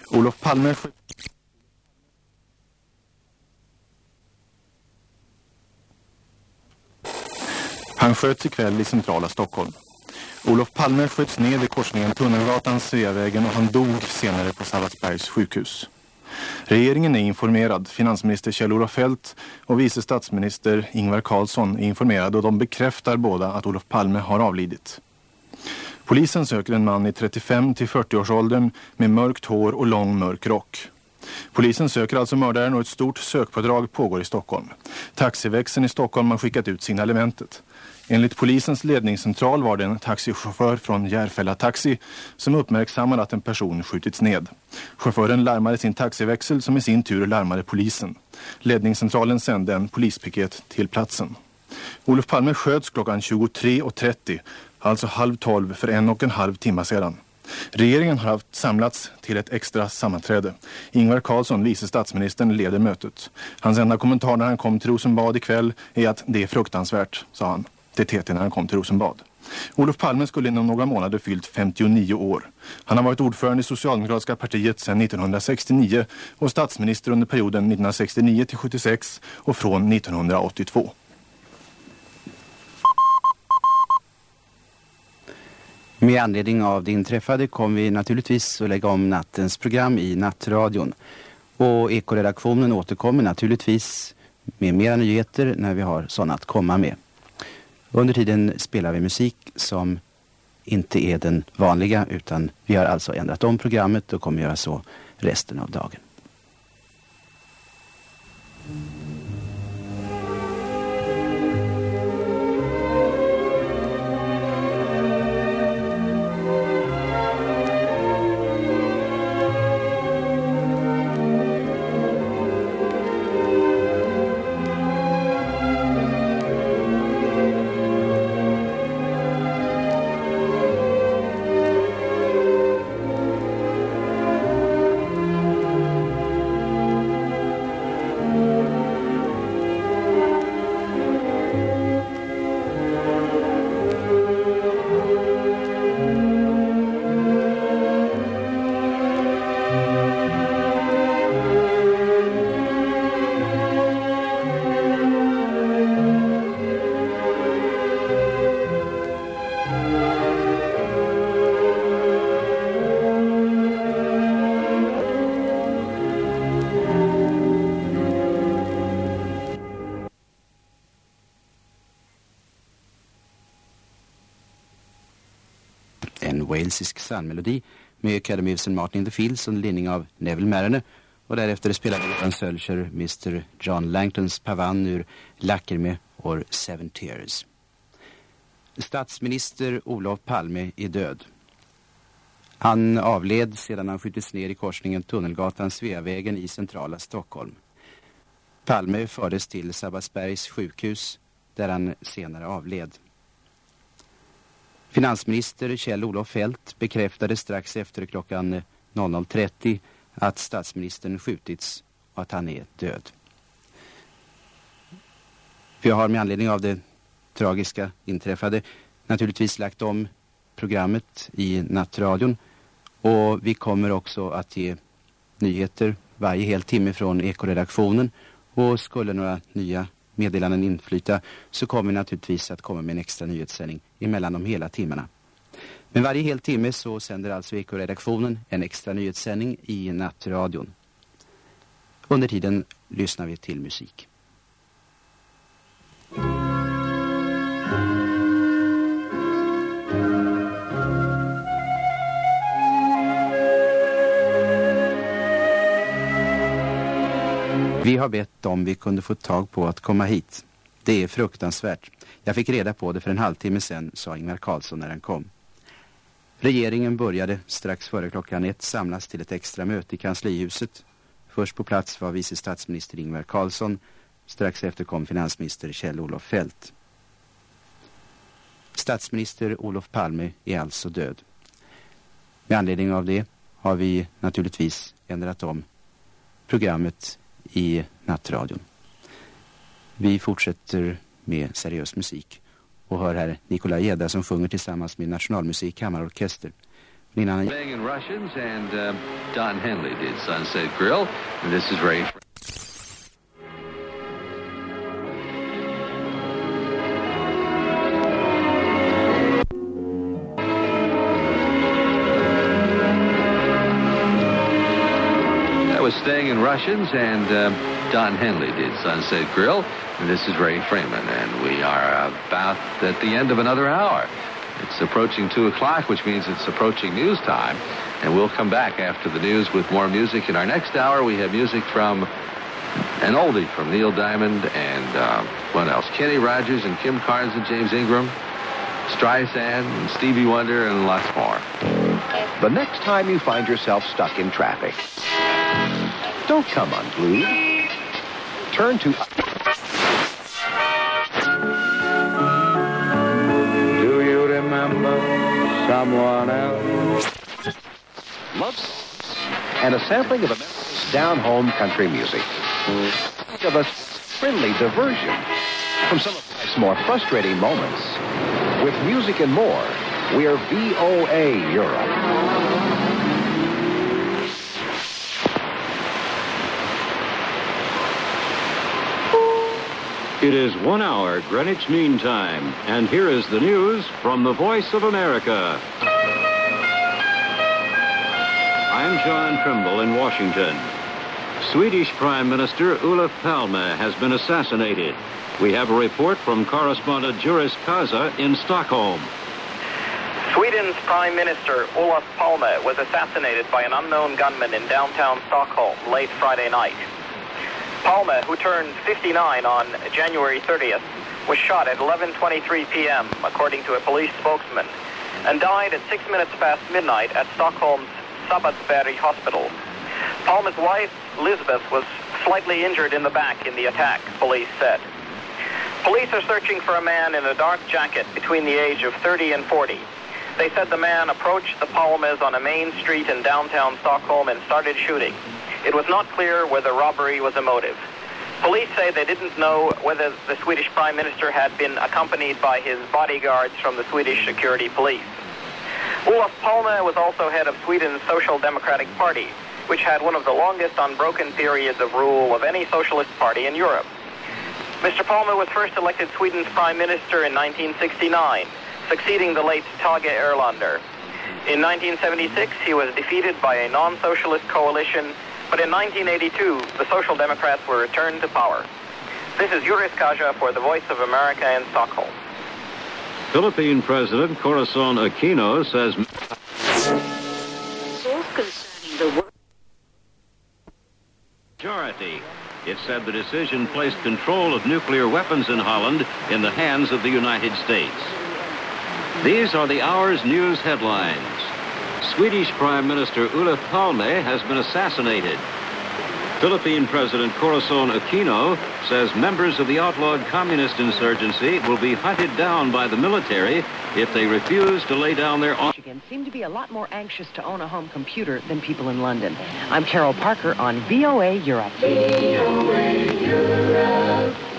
Olof Palme Han sköts ikväll i centrala Stockholm. Olof Palme sköts ned i korsningen Tunnelgatan, Sveavägen och han dog senare på Sabbatsbergs sjukhus. Regeringen är informerad. Finansminister Kjell-Olof Feldt och vice statsminister Ingvar Carlsson är informerade och de bekräftar båda att Olof Palme har avlidit. Polisen söker en man i 35-40-årsåldern med mörkt hår och lång mörk rock. Polisen söker alltså mördaren och ett stort sökpådrag pågår i Stockholm. Taxiväxeln i Stockholm har skickat ut signalementet. Enligt polisens ledningscentral var det en taxichaufför från Järfälla Taxi som uppmärksammade att en person skjutits ned. Chauffören larmade sin taxiväxel som i sin tur larmade polisen. Ledningscentralen sände en polispiket till platsen. Olof Palme sköts klockan 23:30, alltså 11:30 för 1,5 timmar sedan. Regeringen har haft samlats till ett extra sammanträde. Ingvar Carlsson, vice statsministern, leder mötet. Hans enda kommentar när han kom till Rosenbad ikväll är att det är fruktansvärt, sa han till TT när han kom till Rosenbad. Olof Palme skulle inom några månader fyllt 59 år. Han har varit ordförande i Socialdemokratiska partiet sedan 1969 och statsminister under perioden 1969-76 och från 1982. Med anledning av det inträffade kommer vi naturligtvis att lägga om nattens program i nattradion. Och Ekoredaktionen återkommer naturligtvis med mera nyheter när vi har sådana att komma med. Under tiden spelar vi musik som inte är den vanliga utan vi har alltså ändrat om programmet och kommer göra så resten av dagen. Walesisk psalmmelodi med Academy of St. Martin in the Fields under ledning av Neville Marriner och därefter spelade Johan Sölcher Mr. John Langtons Pavan ur Lacrimae or Seven Tears. Statsminister Olof Palme är död. Han avled sedan han skjutits ner i korsningen Tunnelgatan Sveavägen i centrala Stockholm. Palme fördes till Sabbatsbergs sjukhus där han senare avled. Finansminister Kjell-Olof Feldt bekräftade strax efter klockan 00:30 att statsministern skjutits och att han är död. Vi har med anledning av det tragiska inträffade naturligtvis lagt om programmet i nattradion och vi kommer också att ge nyheter varje hel timme från Ekoredaktionen och skulle några nya meddelanden inflyta så kommer vi naturligtvis att komma med en extra nyhetssändning emellan de hela timmarna. Men varje hel timme så sänder alltså Ekoredaktionen en extra nyhetssändning i nattradion. Under tiden lyssnar vi till musik. Vi har bett om vi kunde få tag på att komma hit. Det är fruktansvärt. Jag fick reda på det för en halvtimme sedan, sa Ingvar Carlsson när han kom. Regeringen började strax före klockan 1 samlas till ett extra möte i kanslihuset. Först på plats var vice statsminister Ingvar Carlsson. Strax efter kom finansminister Kjell-Olof Feldt. Statsminister Olof Palme är alltså död. Med anledning av det har vi naturligtvis ändrat om programmet i nattradion. Vi fortsätter med seriös musik och hör här Nikolaj Gedda som sjunger tillsammans med Nationalmusik Kammarorkester. Innan... Staying in Russians, and Don Henley did Sunset Grill, and this is Ray. That was Staying in Russians, and Don Henley did Sunset Grill, and this is Ray Freeman, and we are about at the end of another hour. It's approaching 2 o'clock, which means it's approaching news time. And we'll come back after the news with more music. In our next hour, we have music from an oldie from Neil Diamond and what else? Kenny Rogers and Kim Carnes and James Ingram, Streisand and Stevie Wonder, and lots more. The next time you find yourself stuck in traffic, don't come unglued. Turn to... Remember someone else. Love and a sampling of America's down-home country music. Think of a friendly diversion from some of life's more frustrating moments. With music and more, we're VOA Europe. It is 1 hour Greenwich Mean Time, and here is the news from the Voice of America. I'm John Trimble in Washington. Swedish Prime Minister Olof Palme has been assassinated. We have a report from correspondent Juris Kaza in Stockholm. Sweden's Prime Minister Olof Palme was assassinated by an unknown gunman in downtown Stockholm late Friday night. Palme, who turned 59 on January 30th, was shot at 11:23 p.m., according to a police spokesman, and died at 6 minutes past midnight at Stockholm's Sabbatsberg Hospital. Palme's wife, Lisbeth, was slightly injured in the back in the attack, police said. Police are searching for a man in a dark jacket between the age of 30 and 40. They said the man approached the Palmes on a main street in downtown Stockholm and started shooting. It was not clear whether robbery was a motive. Police say they didn't know whether the Swedish Prime Minister had been accompanied by his bodyguards from the Swedish security police. Olof Palme was also head of Sweden's Social Democratic Party, which had one of the longest unbroken periods of rule of any socialist party in Europe. Mr. Palme was first elected Sweden's Prime Minister in 1969, succeeding the late Tage Erlander. In 1976, he was defeated by a non-socialist coalition, but in 1982, the Social Democrats were returned to power. This is Juris Kaja for the Voice of America in Stockholm. Philippine President Corazon Aquino says... concerning the majority. It said the decision placed control of nuclear weapons in Holland in the hands of the United States. These are the hour's news headlines. Swedish Prime Minister Olof Palme has been assassinated. Philippine President Corazon Aquino says members of the outlawed communist insurgency will be hunted down by the military if they refuse to lay down their arms. Michigan seem to be a lot more anxious to own a home computer than people in London. I'm Carol Parker on VOA Europe. VOA Europe.